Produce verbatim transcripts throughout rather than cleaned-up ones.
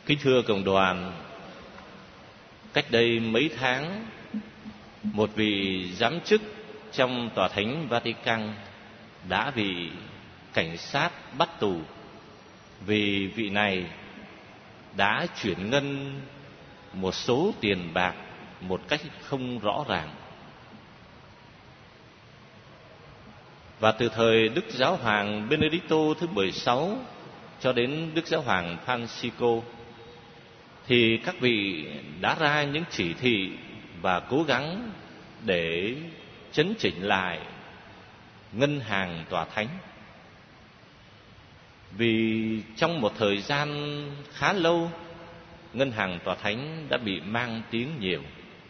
Kính thưa cộng đoàn, cách đây mấy tháng, một vị giám chức trong Tòa Thánh Vatican đã bị cảnh sát bắt tù vì vị này đã chuyển ngân một số tiền bạc một cách không rõ ràng. Và từ thời Đức Giáo hoàng Benedicto thứ mười sáu cho đến Đức Giáo hoàng Francisco thì các vị đã ra những chỉ thị và cố gắng để chấn chỉnh lại ngân hàng Tòa Thánh. Vì trong một thời gian khá lâu, ngân hàng Tòa Thánh đã bị mang tiếng nhiều.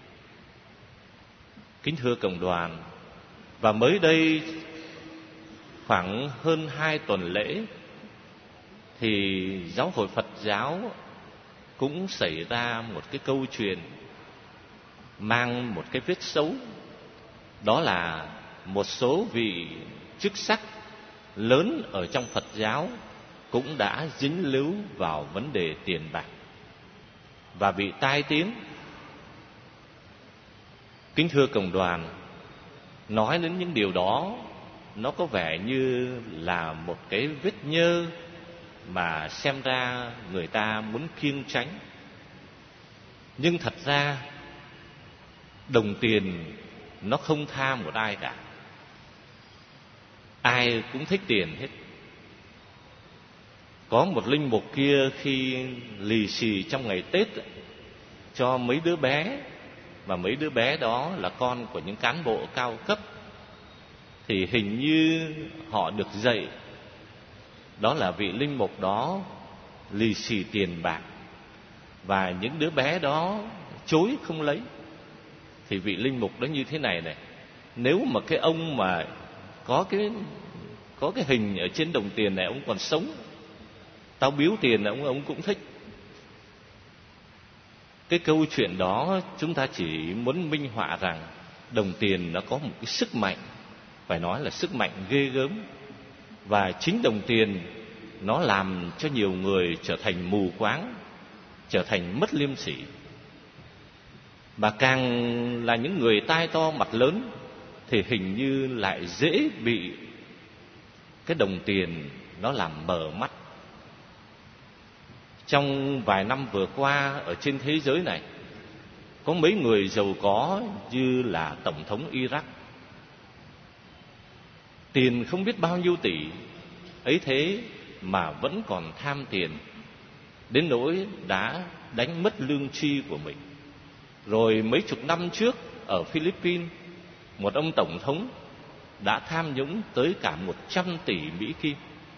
Kính thưa cộng đoàn, và mới đây khoảng hơn hai tuần lễ thì Giáo hội Phật giáo cũng xảy ra một cái câu chuyện mang một cái vết xấu. Đó là một số vị chức sắc lớn ở trong Phật giáo cũng đã dính líu vào vấn đề tiền bạc và bị tai tiếng. Kính thưa cộng đoàn, nói đến những điều đó, nó có vẻ như là một cái vết nhơ mà xem ra người ta muốn kiêng tránh. Nhưng thật ra đồng tiền nó không tha một ai cả. Ai cũng thích tiền hết. Có một linh mục kia khi lì xì trong ngày Tết cho mấy đứa bé, và mấy đứa bé đó là con của những cán bộ cao cấp, thì hình như họ được dạy đó là vị linh mục đó lì xì tiền bạc, và những đứa bé đó chối không lấy. Thì vị linh mục đó như thế này này: nếu mà cái ông mà có cái có cái hình ở trên đồng tiền này ông còn sống, tao biếu tiền là ông ông cũng thích. Cái câu chuyện đó chúng ta chỉ muốn minh họa rằng đồng tiền nó có một cái sức mạnh, phải nói là sức mạnh ghê gớm. Và chính đồng tiền nó làm cho nhiều người trở thành mù quáng, trở thành mất liêm sỉ. Mà càng là những người tai to mặt lớn thì hình như lại dễ bị cái đồng tiền nó làm mờ mắt. Trong vài năm vừa qua ở trên thế giới này, có mấy người giàu có như là Tổng thống Iraq, tiền không biết bao nhiêu tỷ, ấy thế mà vẫn còn tham tiền, đến nỗi đã đánh mất lương tri của mình. Rồi mấy chục năm trước ở Philippines, một ông tổng thống đã tham nhũng tới cả một trăm tỷ Mỹ Kim.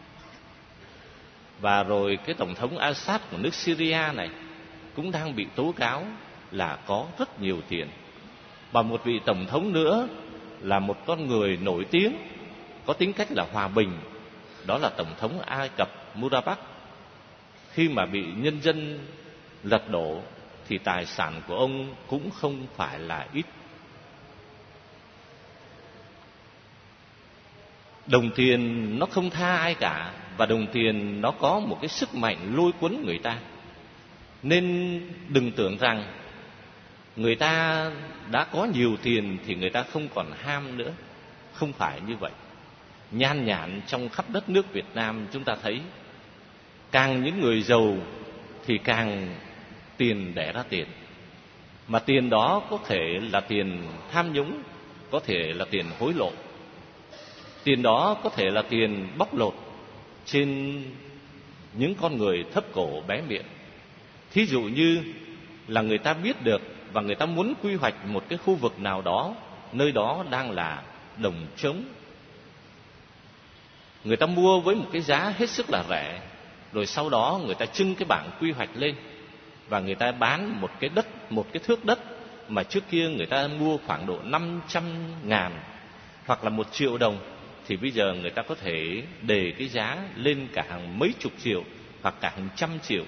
Và rồi cái tổng thống Assad của nước Syria này cũng đang bị tố cáo là có rất nhiều tiền. Và một vị tổng thống nữa là một con người nổi tiếng, có tính cách là hòa bình, đó là tổng thống Ai Cập Mubarak. Khi mà bị nhân dân lật đổ thì tài sản của ông cũng không phải là ít. Đồng tiền nó không tha ai cả, và đồng tiền nó có một cái sức mạnh lôi cuốn người ta. Nên đừng tưởng rằng người ta đã có nhiều tiền thì người ta không còn ham nữa. Không phải như vậy. Nhan nhản trong khắp đất nước Việt Nam chúng ta thấy, càng những người giàu thì càng tiền đẻ ra tiền. Mà tiền đó có thể là tiền tham nhũng, có thể là tiền hối lộ, tiền đó có thể là tiền bóc lột trên những con người thấp cổ bé miệng. Thí dụ như là người ta biết được và người ta muốn quy hoạch một cái khu vực nào đó, nơi đó đang là đồng trống. Người ta mua với một cái giá hết sức là rẻ, rồi sau đó người ta trưng cái bảng quy hoạch lên, và người ta bán một cái đất, một cái thước đất mà trước kia người ta mua khoảng độ năm trăm ngàn hoặc là một triệu đồng, thì bây giờ người ta có thể đề cái giá lên cả hàng mấy chục triệu hoặc cả hàng trăm triệu.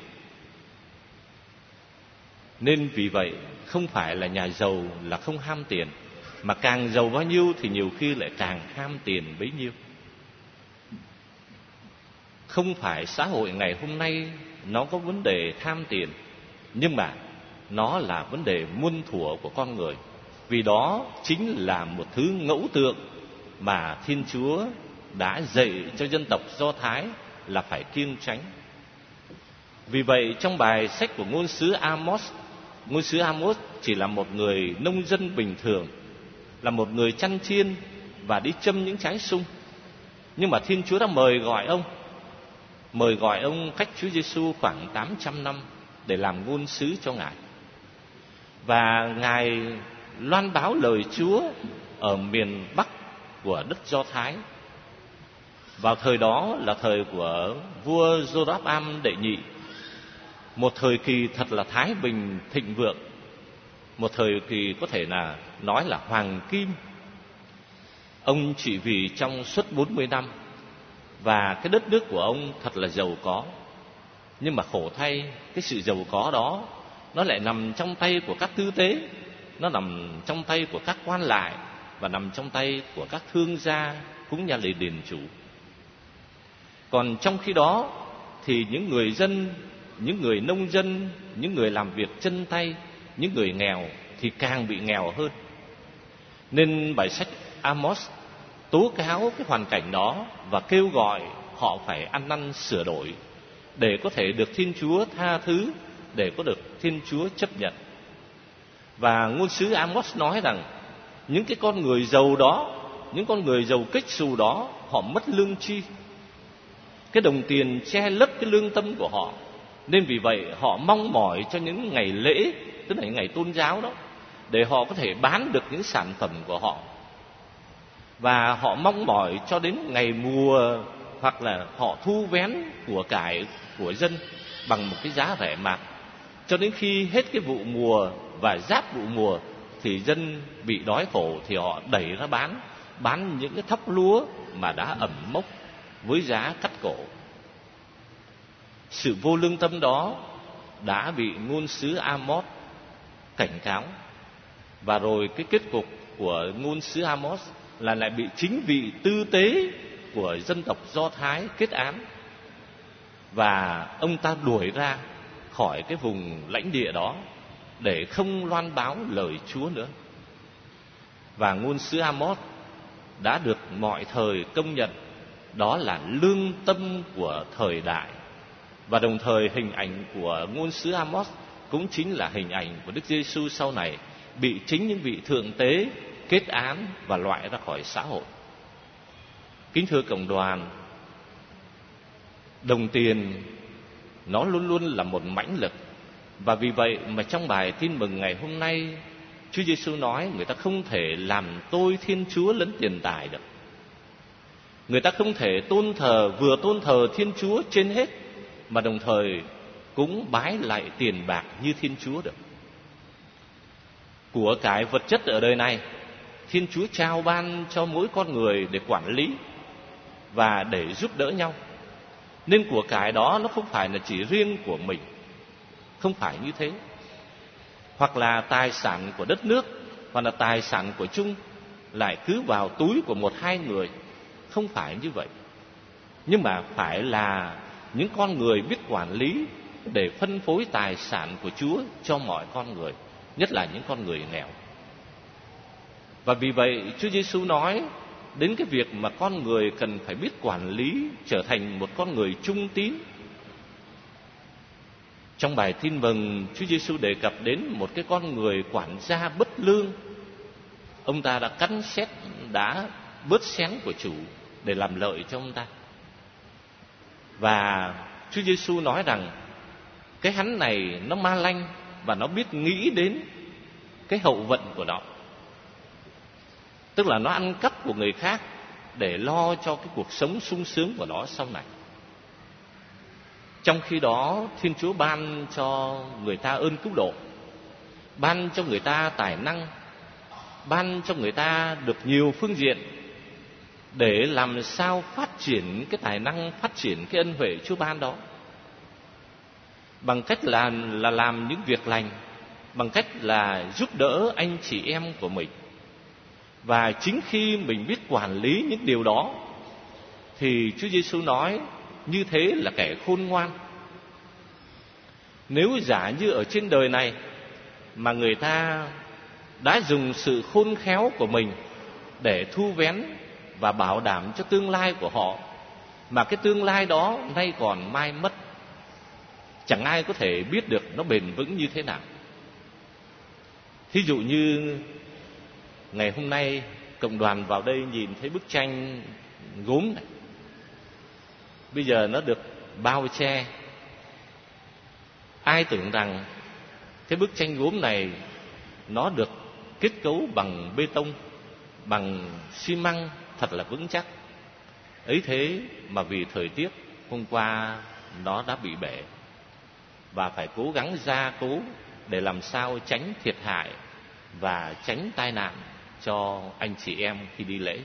Nên vì vậy không phải là nhà giàu là không ham tiền, mà càng giàu bao nhiêu thì nhiều khi lại càng ham tiền bấy nhiêu. Không phải xã hội ngày hôm nay nó có vấn đề tham tiền, nhưng mà nó là vấn đề muôn thuở của con người. Vì đó chính là một thứ ngẫu tượng mà Thiên Chúa đã dạy cho dân tộc Do Thái là phải kiêng tránh. Vì vậy trong bài sách của ngôn sứ Amos, ngôn sứ Amos chỉ là một người nông dân bình thường, là một người chăn chiên và đi châm những trái sung. Nhưng mà Thiên Chúa đã mời gọi ông, mời gọi ông cách Chúa Giêsu khoảng tám trăm năm để làm ngôn sứ cho Ngài. Và Ngài loan báo lời Chúa ở miền Bắc của đất Do Thái. Vào thời đó là thời của vua Giô-ráp-am đệ nhị, một thời kỳ thật là thái bình thịnh vượng, một thời kỳ có thể là nói là hoàng kim. Ông trị vì trong suốt bốn mươi năm, và cái đất nước của ông thật là giàu có. Nhưng mà khổ thay, cái sự giàu có đó nó lại nằm trong tay của các tư tế, nó nằm trong tay của các quan lại, và nằm trong tay của các thương gia cũng như là đền chủ. Còn trong khi đó thì những người dân, những người nông dân, những người làm việc chân tay, những người nghèo thì càng bị nghèo hơn. Nên bài sách Amos tố cáo cái hoàn cảnh đó và kêu gọi họ phải ăn năn sửa đổi để có thể được Thiên Chúa tha thứ, để có được Thiên Chúa chấp nhận. Và ngôn sứ Amos nói rằng những cái con người giàu đó, những con người giàu kếch xù đó, họ mất lương tri. Cái đồng tiền che lấp cái lương tâm của họ, nên vì vậy họ mong mỏi cho những ngày lễ, tức là những ngày tôn giáo đó, để họ có thể bán được những sản phẩm của họ. Và họ mong mỏi cho đến ngày mùa, hoặc là họ thu vén của cải của dân bằng một cái giá rẻ mạt, cho đến khi hết cái vụ mùa và giáp vụ mùa thì dân bị đói khổ thì họ đẩy ra bán, bán những cái thóc lúa mà đã ẩm mốc với giá cắt cổ. Sự vô lương tâm đó đã bị ngôn sứ Amos cảnh cáo, và rồi cái kết cục của ngôn sứ Amos là lại bị chính vị tư tế của dân tộc Do Thái kết án, và ông ta đuổi ra khỏi cái vùng lãnh địa đó để không loan báo lời Chúa nữa. Và ngôn sứ Amos đã được mọi thời công nhận đó là lương tâm của thời đại, và đồng thời hình ảnh của ngôn sứ Amos cũng chính là hình ảnh của Đức Giêsu sau này bị chính những vị thượng tế kết án và loại ra khỏi xã hội. Kính thưa cộng đoàn, đồng tiền nó luôn luôn là một mãnh lực, và vì vậy mà trong bài tin mừng ngày hôm nay, Chúa Giêsu nói người ta không thể làm tôi Thiên Chúa lẫn tiền tài được. Người ta không thể tôn thờ, vừa tôn thờ Thiên Chúa trên hết mà đồng thời cũng bái lại tiền bạc như Thiên Chúa được. Của cải vật chất ở đời này Thiên Chúa trao ban cho mỗi con người để quản lý và để giúp đỡ nhau. Nên của cải đó nó không phải là chỉ riêng của mình, không phải như thế. Hoặc là tài sản của đất nước, hoặc là tài sản của chung lại cứ vào túi của một hai người, không phải như vậy. Nhưng mà phải là những con người biết quản lý để phân phối tài sản của Chúa cho mọi con người, nhất là những con người nghèo. Và vì vậy Chúa Giêsu nói đến cái việc mà con người cần phải biết quản lý, trở thành một con người trung tín. Trong bài tin mừng, Chúa Giêsu đề cập đến một cái con người quản gia bất lương. Ông ta đã cắn xét, đã bớt xén của chủ để làm lợi cho ông ta. Và Chúa Giêsu nói rằng cái hắn này nó ma lanh và nó biết nghĩ đến cái hậu vận của nó. Tức là nó ăn cắp của người khác để lo cho cái cuộc sống sung sướng của nó sau này. Trong khi đó Thiên Chúa ban cho người ta ơn cứu độ, ban cho người ta tài năng, ban cho người ta được nhiều phương diện để làm sao phát triển cái tài năng, phát triển cái ân huệ Chúa ban đó, bằng cách là, là làm những việc lành, bằng cách là giúp đỡ anh chị em của mình. Và chính khi mình biết quản lý những điều đó thì Chúa Giêsu nói như thế là kẻ khôn ngoan. Nếu giả như ở trên đời này mà người ta đã dùng sự khôn khéo của mình để thu vén và bảo đảm cho tương lai của họ, mà cái tương lai đó nay còn mai mất, chẳng ai có thể biết được nó bền vững như thế nào. Thí dụ như ngày hôm nay cộng đoàn vào đây nhìn thấy bức tranh gốm này, bây giờ nó được bao che. Ai tưởng rằng cái bức tranh gốm này nó được kết cấu bằng bê tông, bằng xi măng thật là vững chắc. Ấy thế mà vì thời tiết hôm qua nó đã bị bể, và phải cố gắng gia cố để làm sao tránh thiệt hại và tránh tai nạn cho anh chị em khi đi lễ.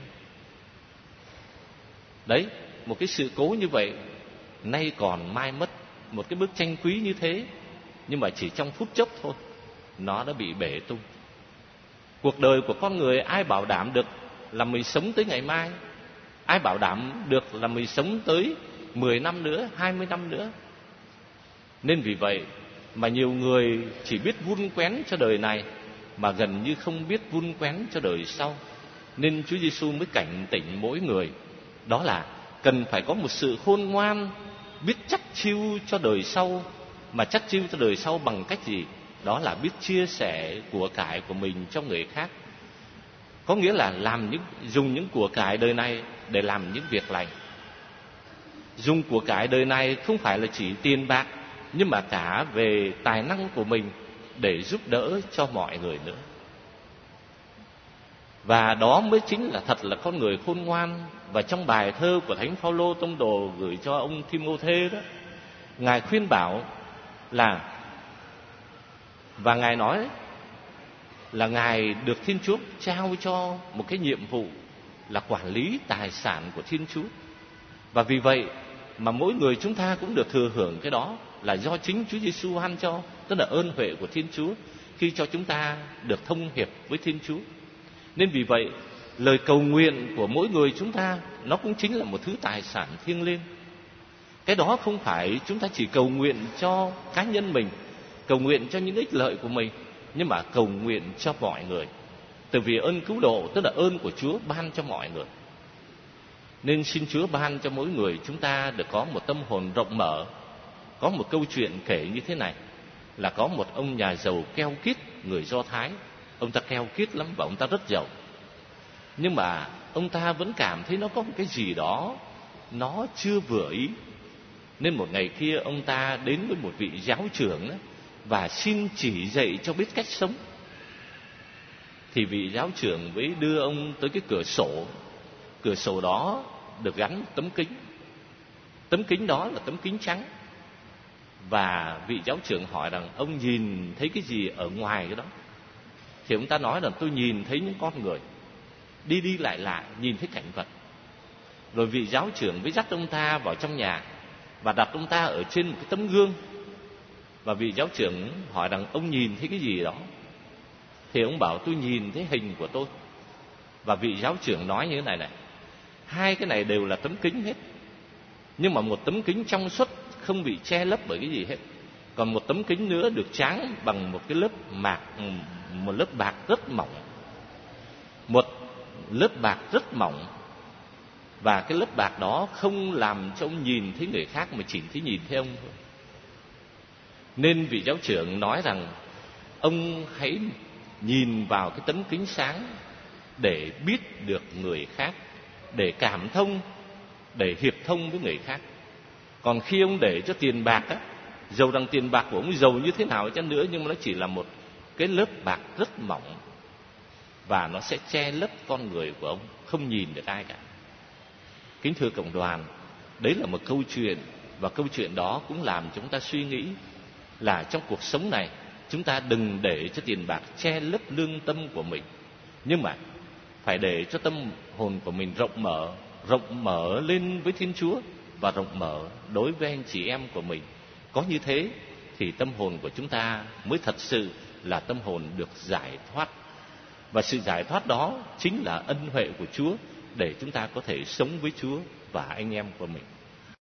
Đấy, một cái sự cố như vậy nay còn mai mất. Một cái bức tranh quý như thế, nhưng mà chỉ trong phút chốc thôi nó đã bị bể tung. Cuộc đời của con người ai bảo đảm được là mình sống tới ngày mai? Ai bảo đảm được là mình sống tới mười năm nữa, hai mươi năm nữa? Nên vì vậy mà nhiều người chỉ biết vun quén cho đời này, mà gần như không biết vun quén cho đời sau. Nên Chúa Giêsu mới cảnh tỉnh mỗi người, đó là cần phải có một sự khôn ngoan, biết chắt chiu cho đời sau. Mà chắt chiu cho đời sau bằng cách gì? Đó là biết chia sẻ của cải của mình cho người khác. Có nghĩa là làm những dùng những của cải đời này để làm những việc lành. Dùng của cải đời này không phải là chỉ tiền bạc, nhưng mà cả về tài năng của mình để giúp đỡ cho mọi người nữa. Và đó mới chính là thật là con người khôn ngoan. Và trong bài thơ của Thánh Phaolô tông đồ gửi cho ông Thi-mô-thê đó, Ngài khuyên bảo là, và Ngài nói là Ngài được Thiên Chúa trao cho một cái nhiệm vụ là quản lý tài sản của Thiên Chúa. Và vì vậy mà mỗi người chúng ta cũng được thừa hưởng cái đó, là do chính Chúa Giêsu ban cho, tức là ơn huệ của Thiên Chúa khi cho chúng ta được thông hiệp với Thiên Chúa. Nên vì vậy lời cầu nguyện của mỗi người chúng ta nó cũng chính là một thứ tài sản thiêng liêng. Cái đó không phải chúng ta chỉ cầu nguyện cho cá nhân mình, cầu nguyện cho những ích lợi của mình, nhưng mà cầu nguyện cho mọi người. Từ vì ơn cứu độ, tức là ơn của Chúa ban cho mọi người. Nên xin Chúa ban cho mỗi người chúng ta được có một tâm hồn rộng mở. Có một câu chuyện kể như thế này, là có một ông nhà giàu keo kiết người Do Thái. Ông ta keo kiết lắm và ông ta rất giàu. Nhưng mà ông ta vẫn cảm thấy nó có một cái gì đó nó chưa vừa ý. Nên một ngày kia ông ta đến với một vị giáo trưởng đó, và xin chỉ dạy cho biết cách sống. Thì vị giáo trưởng mới đưa ông tới cái cửa sổ. Cửa sổ đó được gắn tấm kính. Tấm kính đó là tấm kính trắng. Và vị giáo trưởng hỏi rằng ông nhìn thấy cái gì ở ngoài cái đó? Thì ông ta nói rằng tôi nhìn thấy những con người đi đi lại lại, nhìn thấy cảnh vật. Rồi vị giáo trưởng mới dắt ông ta vào trong nhà và đặt ông ta ở trên một cái tấm gương. Và vị giáo trưởng hỏi rằng ông nhìn thấy cái gì đó? Thì ông bảo tôi nhìn thấy hình của tôi. Và vị giáo trưởng nói như thế này này, hai cái này đều là tấm kính hết, nhưng mà một tấm kính trong suốt không bị che lấp bởi cái gì hết, còn một tấm kính nữa được tráng bằng một cái lớp mạc, một lớp bạc rất mỏng. Một lớp bạc rất mỏng. Và cái lớp bạc đó không làm cho ông nhìn thấy người khác, mà chỉ thấy nhìn thấy ông thôi. Nên vị giáo trưởng nói rằng ông hãy nhìn vào cái tấm kính sáng để biết được người khác, để cảm thông, để hiệp thông với người khác. Còn khi ông để cho tiền bạc á, dầu rằng tiền bạc của ông giàu như thế nào chăng nữa, nhưng mà nó chỉ là một cái lớp bạc rất mỏng, và nó sẽ che lấp con người của ông, không nhìn được ai cả. Kính thưa cộng đoàn, đấy là một câu chuyện, và câu chuyện đó cũng làm chúng ta suy nghĩ là trong cuộc sống này chúng ta đừng để cho tiền bạc che lấp lương tâm của mình, nhưng mà phải để cho tâm hồn của mình rộng mở, rộng mở lên với Thiên Chúa và rộng mở đối với anh chị em của mình. Có như thế thì tâm hồn của chúng ta mới thật sự là tâm hồn được giải thoát. Và sự giải thoát đó chính là ân huệ của Chúa để chúng ta có thể sống với Chúa và anh em của mình.